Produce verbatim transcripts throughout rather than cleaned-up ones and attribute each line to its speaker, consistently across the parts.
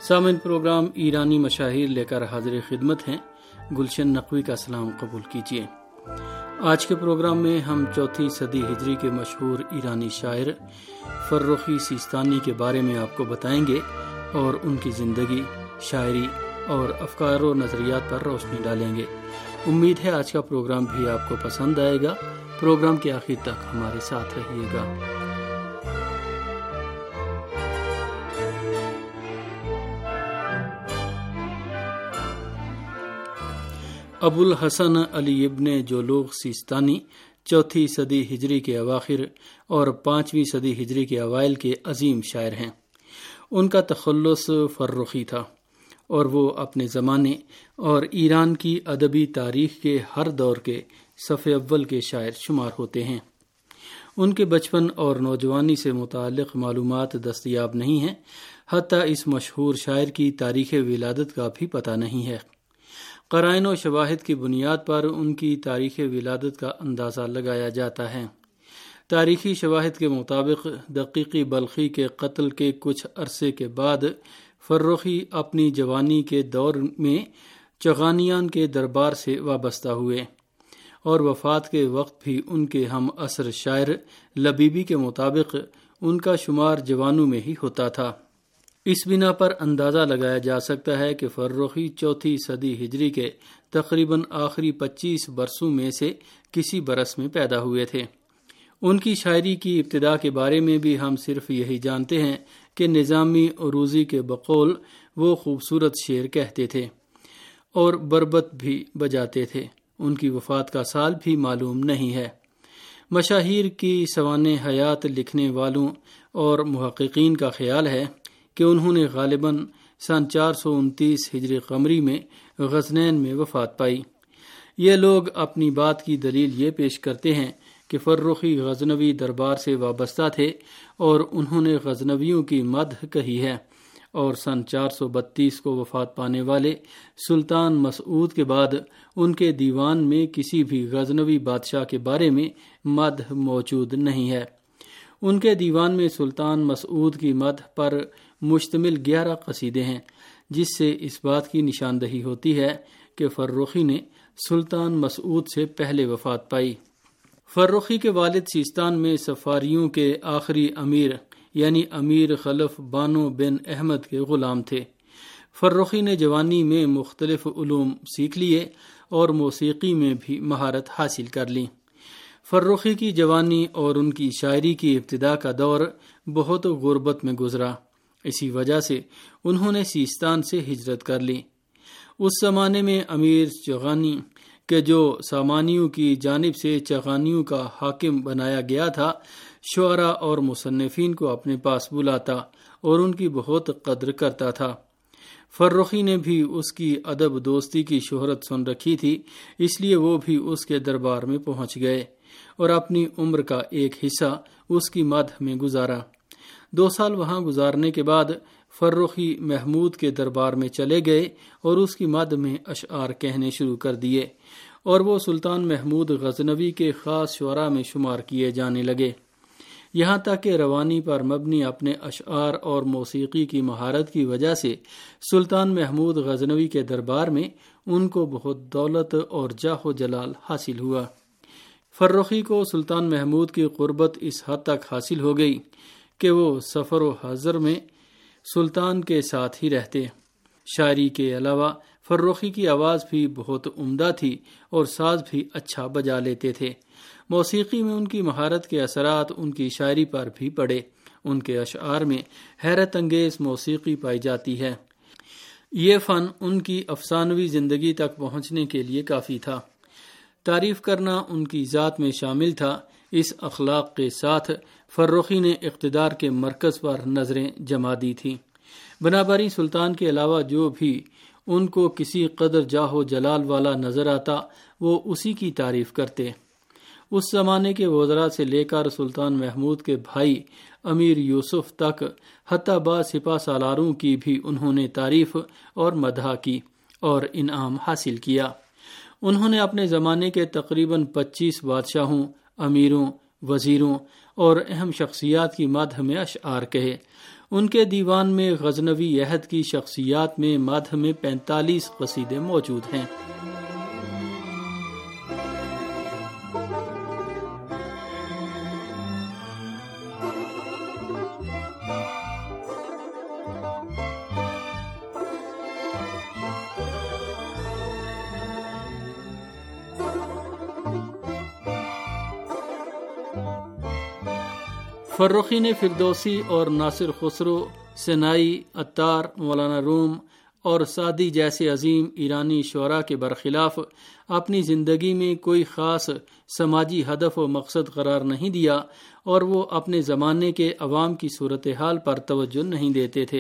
Speaker 1: سامعین، پروگرام ایرانی مشاہیر لے کر حاضر خدمت ہیں۔ گلشن نقوی کا سلام قبول کیجیے۔ آج کے پروگرام میں ہم چوتھی صدی ہجری کے مشہور ایرانی شاعر فرخی سیستانی کے بارے میں آپ کو بتائیں گے اور ان کی زندگی، شاعری اور افکار و نظریات پر روشنی ڈالیں گے۔ امید ہے آج کا پروگرام بھی آپ کو پسند آئے گا۔ پروگرام کے آخر تک ہمارے ساتھ رہیے گا۔ ابو الحسن علی ابن جولوغ سیستانی چوتھی صدی ہجری کے اواخر اور پانچویں صدی ہجری کے اوائل کے عظیم شاعر ہیں۔ ان کا تخلص فرخی تھا اور وہ اپنے زمانے اور ایران کی ادبی تاریخ کے ہر دور کے صف اول کے شاعر شمار ہوتے ہیں۔ ان کے بچپن اور نوجوانی سے متعلق معلومات دستیاب نہیں ہیں، حتیٰ اس مشہور شاعر کی تاریخ ولادت کا بھی پتہ نہیں ہے۔ قرائن و شواہد کی بنیاد پر ان کی تاریخ ولادت کا اندازہ لگایا جاتا ہے۔ تاریخی شواہد کے مطابق دقیقی بلخی کے قتل کے کچھ عرصے کے بعد فرخی اپنی جوانی کے دور میں چغانیان کے دربار سے وابستہ ہوئے اور وفات کے وقت بھی ان کے ہم عصر شاعر لبیبی کے مطابق ان کا شمار جوانوں میں ہی ہوتا تھا۔ اس بنا پر اندازہ لگایا جا سکتا ہے کہ فرخی چوتھی صدی ہجری کے تقریباً آخری پچیس برسوں میں سے کسی برس میں پیدا ہوئے تھے۔ ان کی شاعری کی ابتدا کے بارے میں بھی ہم صرف یہی جانتے ہیں کہ نظامی عروضی کے بقول وہ خوبصورت شعر کہتے تھے اور بربط بھی بجاتے تھے۔ ان کی وفات کا سال بھی معلوم نہیں ہے۔ مشاہیر کی سوانح حیات لکھنے والوں اور محققین کا خیال ہے کہ انہوں نے غالباً سن چار سو انتیس ہجری قمری میں غزنین میں وفات پائی۔ یہ لوگ اپنی بات کی دلیل یہ پیش کرتے ہیں کہ فرخی غزنوی دربار سے وابستہ تھے اور انہوں نے غزنویوں کی مدح کہی ہے، اور سن چار سو بتیس کو وفات پانے والے سلطان مسعود کے بعد ان کے دیوان میں کسی بھی غزنوی بادشاہ کے بارے میں مدح موجود نہیں ہے۔ ان کے دیوان میں سلطان مسعود کی مدح پر مشتمل گیارہ قصیدے ہیں، جس سے اس بات کی نشاندہی ہوتی ہے کہ فرخی نے سلطان مسعود سے پہلے وفات پائی۔ فرخی کے والد سیستان میں سفاریوں کے آخری امیر یعنی امیر خلف بانو بن احمد کے غلام تھے۔ فرخی نے جوانی میں مختلف علوم سیکھ لیے اور موسیقی میں بھی مہارت حاصل کر لی۔ فرخی کی جوانی اور ان کی شاعری کی ابتدا کا دور بہت غربت میں گزرا، اسی وجہ سے انہوں نے سیستان سے ہجرت کر لی۔ اس زمانے میں امیر چغانی کہ جو سامانیوں کی جانب سے چغانیوں کا حاکم بنایا گیا تھا، شعراء اور مصنفین کو اپنے پاس بلاتا اور ان کی بہت قدر کرتا تھا۔ فرخی نے بھی اس کی ادب دوستی کی شہرت سن رکھی تھی، اس لیے وہ بھی اس کے دربار میں پہنچ گئے اور اپنی عمر کا ایک حصہ اس کی مدح میں گزارا۔ دو سال وہاں گزارنے کے بعد فرخی محمود کے دربار میں چلے گئے اور اس کی مدح میں اشعار کہنے شروع کر دیے، اور وہ سلطان محمود غزنوی کے خاص شعراء میں شمار کیے جانے لگے، یہاں تک کہ روانی پر مبنی اپنے اشعار اور موسیقی کی مہارت کی وجہ سے سلطان محمود غزنوی کے دربار میں ان کو بہت دولت اور جاہ و جلال حاصل ہوا۔ فرخی کو سلطان محمود کی قربت اس حد تک حاصل ہو گئی کہ وہ سفر و حضر میں سلطان کے ساتھ ہی رہتے۔ شاعری کے علاوہ فرخی کی آواز بھی بہت عمدہ تھی اور ساز بھی اچھا بجا لیتے تھے۔ موسیقی میں ان کی مہارت کے اثرات ان کی شاعری پر بھی پڑے۔ ان کے اشعار میں حیرت انگیز موسیقی پائی جاتی ہے۔ یہ فن ان کی افسانوی زندگی تک پہنچنے کے لیے کافی تھا۔ تعریف کرنا ان کی ذات میں شامل تھا۔ اس اخلاق کے ساتھ فرخی نے اقتدار کے مرکز پر نظریں جما دی تھیں۔ بنابرائی سلطان کے علاوہ جو بھی ان کو کسی قدر جاہ و جلال والا نظر آتا، وہ اسی کی تعریف کرتے۔ اس زمانے کے وزراء سے لے کر سلطان محمود کے بھائی امیر یوسف تک، حتیٰ بعض سپہ سالاروں کی بھی انہوں نے تعریف اور مدح کی اور انعام حاصل کیا۔ انہوں نے اپنے زمانے کے تقریباً پچیس بادشاہوں، امیروں، وزیروں اور اہم شخصیات کی مدح میں اشعار کہے ان کے دیوان میں غزنوی عہد کی شخصیات میں مدح میں پینتالیس قصیدے موجود ہیں۔ فرخی نے فردوسی اور ناصر خسرو، سنائی، عطار، مولانا روم اور سعدی جیسے عظیم ایرانی شعراء کے برخلاف اپنی زندگی میں کوئی خاص سماجی ہدف و مقصد قرار نہیں دیا، اور وہ اپنے زمانے کے عوام کی صورتحال پر توجہ نہیں دیتے تھے۔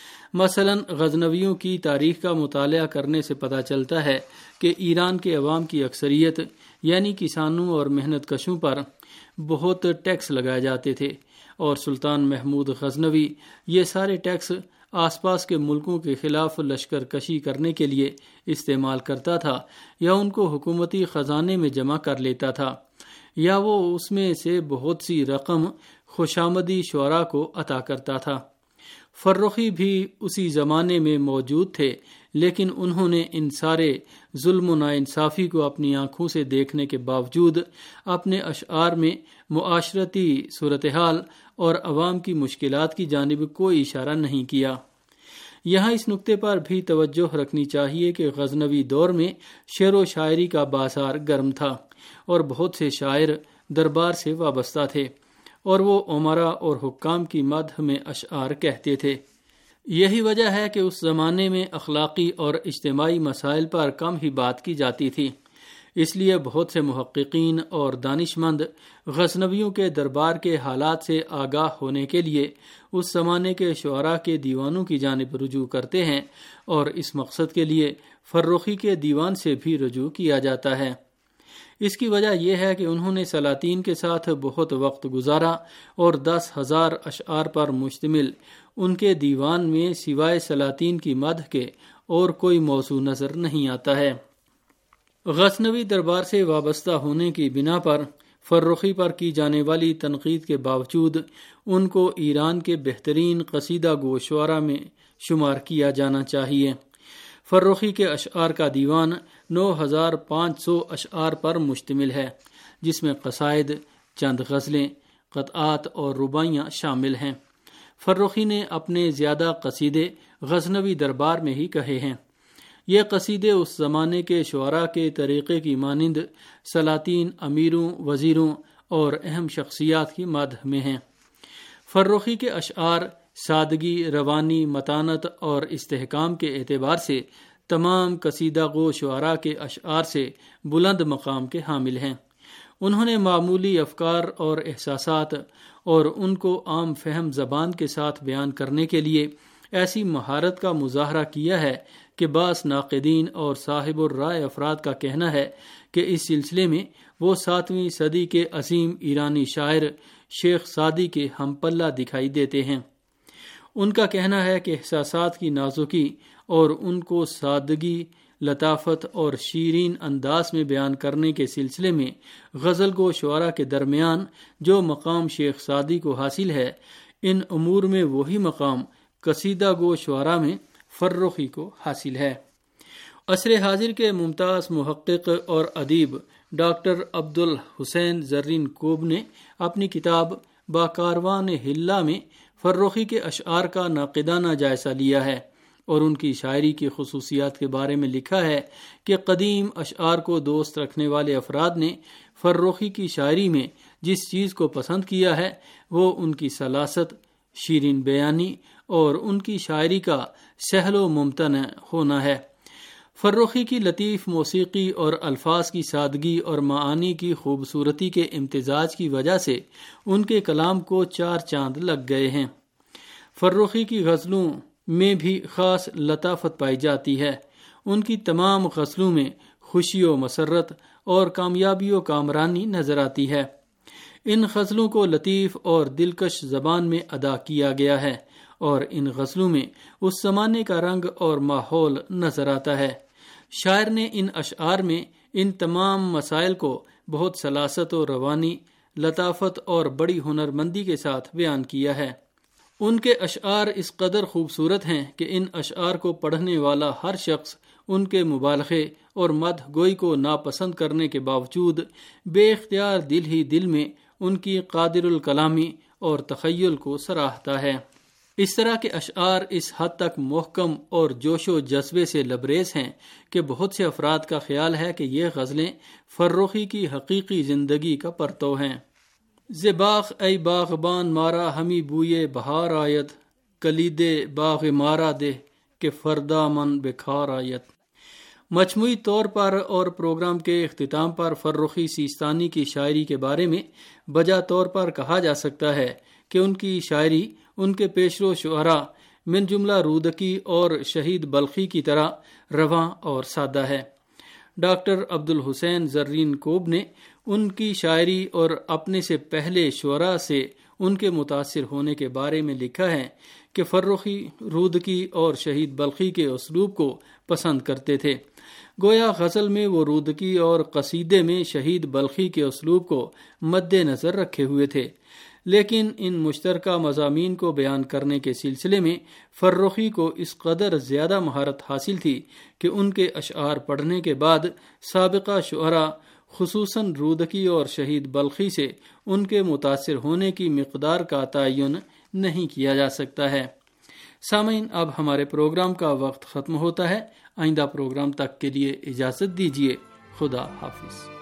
Speaker 1: مثلا غزنویوں کی تاریخ کا مطالعہ کرنے سے پتہ چلتا ہے کہ ایران کے عوام کی اکثریت یعنی کسانوں اور محنت کشوں پر بہت ٹیکس لگائے جاتے تھے، اور سلطان محمود غزنوی یہ سارے ٹیکس آس پاس کے ملکوں کے خلاف لشکر کشی کرنے کے لیے استعمال کرتا تھا، یا ان کو حکومتی خزانے میں جمع کر لیتا تھا، یا وہ اس میں سے بہت سی رقم خوشامدی شعراء کو عطا کرتا تھا۔ فرخی بھی اسی زمانے میں موجود تھے، لیکن انہوں نے ان سارے ظلم و ناانصافی کو اپنی آنکھوں سے دیکھنے کے باوجود اپنے اشعار میں معاشرتی صورتحال اور عوام کی مشکلات کی جانب کوئی اشارہ نہیں کیا۔ یہاں اس نقطے پر بھی توجہ رکھنی چاہیے کہ غزنوی دور میں شعر و شاعری کا بازار گرم تھا، اور بہت سے شاعر دربار سے وابستہ تھے، اور وہ امراء اور حکام کی مدح میں اشعار کہتے تھے۔ یہی وجہ ہے کہ اس زمانے میں اخلاقی اور اجتماعی مسائل پر کم ہی بات کی جاتی تھی، اس لیے بہت سے محققین اور دانش مند غزنویوں کے دربار کے حالات سے آگاہ ہونے کے لیے اس زمانے کے شعراء کے دیوانوں کی جانب رجوع کرتے ہیں، اور اس مقصد کے لیے فرخی کے دیوان سے بھی رجوع کیا جاتا ہے۔ اس کی وجہ یہ ہے کہ انہوں نے سلاطین کے ساتھ بہت وقت گزارا، اور دس ہزار اشعار پر مشتمل ان کے دیوان میں سوائے سلاطین کی مدح کے اور کوئی موضوع نظر نہیں آتا ہے۔ غزنوی دربار سے وابستہ ہونے کی بنا پر فرخی پر کی جانے والی تنقید کے باوجود ان کو ایران کے بہترین قصیدہ گو شعراء میں شمار کیا جانا چاہیے۔ فرخی کے اشعار کا دیوان نو ہزار پانچ سو اشعار پر مشتمل ہے، جس میں قصائد، چند غزلیں، قطعات اور رباعیاں شامل ہیں۔ فرخی نے اپنے زیادہ قصیدے غزنوی دربار میں ہی کہے ہیں۔ یہ قصیدے اس زمانے کے شعراء کے طریقے کی مانند سلاطین، امیروں، وزیروں اور اہم شخصیات کی مدح میں ہیں۔ فرخی کے اشعار سادگی، روانی، متانت اور استحکام کے اعتبار سے تمام قصیدہ گو شعراء کے اشعار سے بلند مقام کے حامل ہیں۔ انہوں نے معمولی افکار اور احساسات اور ان کو عام فہم زبان کے ساتھ بیان کرنے کے لیے ایسی مہارت کا مظاہرہ کیا ہے کہ بعض ناقدین اور صاحب الرائے افراد کا کہنا ہے کہ اس سلسلے میں وہ ساتویں صدی کے عظیم ایرانی شاعر شیخ سعدی کے ہم پلہ دکھائی دیتے ہیں۔ ان کا کہنا ہے کہ احساسات کی نازکی اور ان کو سادگی، لطافت اور شیرین انداز میں بیان کرنے کے سلسلے میں غزل گو شعراء کے درمیان جو مقام شیخ سعدی کو حاصل ہے، ان امور میں وہی مقام قصیدہ گو شعراء میں فرخی کو حاصل ہے۔ عصر حاضر کے ممتاز محقق اور ادیب ڈاکٹر عبد الحسین زرین کوب نے اپنی کتاب باکاروان حلہ میں فرخی کے اشعار کا ناقدانہ جائزہ لیا ہے، اور ان کی شاعری کی خصوصیات کے بارے میں لکھا ہے کہ قدیم اشعار کو دوست رکھنے والے افراد نے فرخی کی شاعری میں جس چیز کو پسند کیا ہے وہ ان کی سلاست، شیرین بیانی اور ان کی شاعری کا سہل و ممتنع ہونا ہے۔ فرخی کی لطیف موسیقی اور الفاظ کی سادگی اور معانی کی خوبصورتی کے امتزاج کی وجہ سے ان کے کلام کو چار چاند لگ گئے ہیں۔ فرخی کی غزلوں میں بھی خاص لطافت پائی جاتی ہے۔ ان کی تمام غزلوں میں خوشی و مسرت اور کامیابی و کامرانی نظر آتی ہے۔ ان غزلوں کو لطیف اور دلکش زبان میں ادا کیا گیا ہے، اور ان غزلوں میں اس زمانے کا رنگ اور ماحول نظر آتا ہے۔ شاعر نے ان اشعار میں ان تمام مسائل کو بہت سلاست و روانی، لطافت اور بڑی ہنرمندی کے ساتھ بیان کیا ہے۔ ان کے اشعار اس قدر خوبصورت ہیں کہ ان اشعار کو پڑھنے والا ہر شخص ان کے مبالغے اور مدح گوئی کو ناپسند کرنے کے باوجود بے اختیار دل ہی دل میں ان کی قادر الکلامی اور تخیل کو سراہتا ہے۔ اس طرح کے اشعار اس حد تک محکم اور جوش و جذبے سے لبریز ہیں کہ بہت سے افراد کا خیال ہے کہ یہ غزلیں فرخی کی حقیقی زندگی کا پرتو ہیں۔ ز باغ ای باغبان مارا ہمی بوئے بہار آیت، کلید باغ مارا دے کہ فردا من بکھار آیت۔ مجموعی طور پر اور پروگرام کے اختتام پر فرخی سیستانی کی شاعری کے بارے میں بجا طور پر کہا جا سکتا ہے کہ ان کی شاعری ان کے پیشرو شعراء من جملہ رودکی اور شہید بلخی کی طرح رواں اور سادہ ہے۔ ڈاکٹر عبدالحسین زرین کوب نے ان کی شاعری اور اپنے سے پہلے شعراء سے ان کے متاثر ہونے کے بارے میں لکھا ہے کہ فرخی رودکی اور شہید بلخی کے اسلوب کو پسند کرتے تھے۔ گویا غزل میں وہ رودکی اور قصیدے میں شہید بلخی کے اسلوب کو مد نظر رکھے ہوئے تھے، لیکن ان مشترکہ مضامین کو بیان کرنے کے سلسلے میں فرخی کو اس قدر زیادہ مہارت حاصل تھی کہ ان کے اشعار پڑھنے کے بعد سابقہ شعراء خصوصاً رودکی اور شہید بلخی سے ان کے متاثر ہونے کی مقدار کا تعین نہیں کیا جا سکتا ہے۔ سامعین، اب ہمارے پروگرام کا وقت ختم ہوتا ہے۔ آئندہ پروگرام تک کے لیے اجازت دیجیے۔ خدا حافظ۔